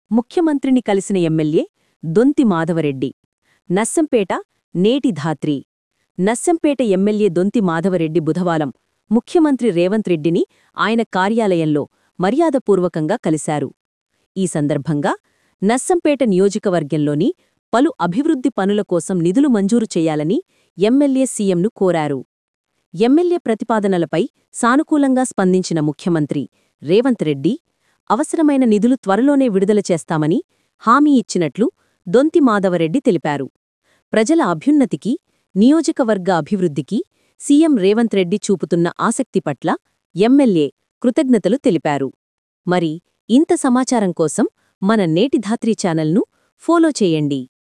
ముఖ్యమంత్రిని కలిసిన ఎమ్మెల్యే దొంతి మాధవరెడ్డి. నస్సంపేట నేటి ధాత్రి. నస్సంపేట ఎమ్మెల్యే దొంతి మాధవరెడ్డి బుధవారం ముఖ్యమంత్రి రేవంత్ రెడ్డిని ఆయన కార్యాలయంలో మర్యాదపూర్వకంగా కలిశారు. ఈ సందర్భంగా నస్సంపేట నియోజకవర్గంలోని పలు అభివృద్ధి పనుల కోసం నిధులు మంజూరు చేయాలని ఎమ్మెల్యే సీఎంను కోరారు. ఎమ్మెల్యే ప్రతిపాదనలపై సానుకూలంగా స్పందించిన ముఖ్యమంత్రి రేవంత్ రెడ్డి అవసరమైన నిధులు త్వరలోనే విడుదల చేస్తామని హామీ ఇచ్చినట్లు దొంతి మాధవరెడ్డి తెలిపారు. ప్రజల అభ్యున్నతికి, నియోజకవర్గ అభివృద్ధికి సీఎం రేవంత్ రెడ్డి చూపుతున్న ఆసక్తి పట్ల ఎమ్మెల్యే కృతజ్ఞతలు తెలిపారు. మరి ఇంత సమాచారం కోసం మన నేటి ధాత్రి ఛానల్ను ఫాలో చేయండి.